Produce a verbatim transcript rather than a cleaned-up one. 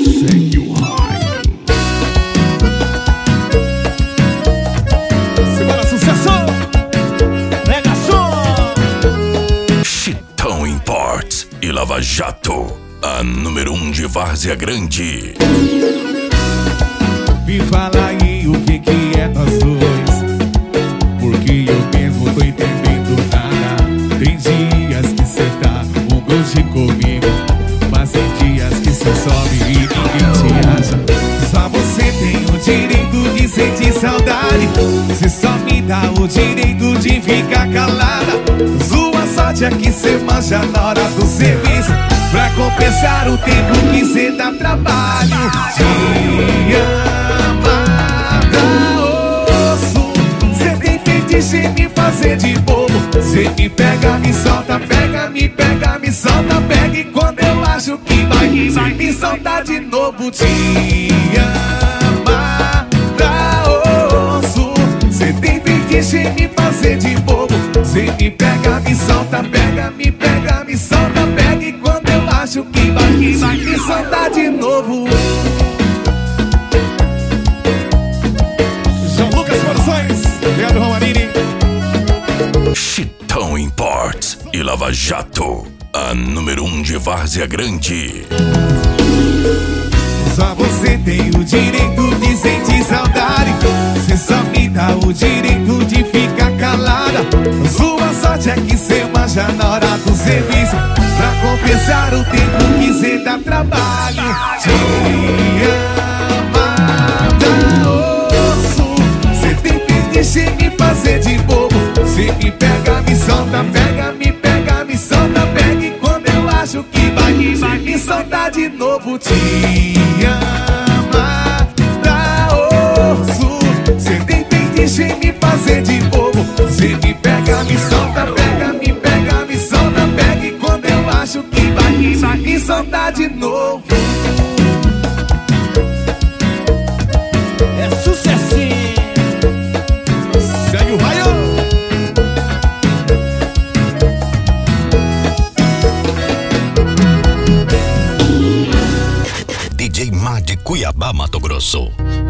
Segue o raio. Segura sucesso. Negação. Chitão Imports e Lava Jato, a número um de Várzea Grande. Me fala aí o que que é nós dois, porque eu mesmo tô entendendo nada. Tem dias que cê tá um gosto comigo, mas tem dias que cê some e ninguém te acha. Só você tem o direito de sentir saudade, cê só me dá o direito de ficar calada. Sua sorte é que cê manja na hora do serviço, pra compensar o tempo que cê dá trabalho. Te amada, osso, cê tem fetiche em me fazer de bobo. Cê me pega, me solta, pega, me pega, me solta, pega. E quando eu acho que vai, vai me soltar de novo. Te amada, osso, cê tem fetiche em me fazer de bobo. Cê me pega, me solta, pega, me pega, me solta, pega. E quando eu acho que vai, vai me soltar de novo. João Lucas Produções, Leandro Romanini. Chitão Imports e Lava Jato, a número um de Várzea Grande. Só você tem o direito de sentir saudade, cê só me dá o direito de ficar calada. Sua sorte é que cê manja na hora do serviço, pra compensar o tempo que cê dá trabalho. Te amada, osso, cê tem fetiche em me fazer de bobo. Cê me pega, me solta, pega, me pega, me solta, pega. E quando eu acho que vai, vai me soltar de novo. Te amada, osso, cê tem fetiche em me fazer de bobo. Cê me pega, me solta, pega, me pega, me solta, pega. E quando eu acho que vai, vai me soltar de novo. É sucessinho. Segue o raio. D J Má de Cuiabá, Mato Grosso.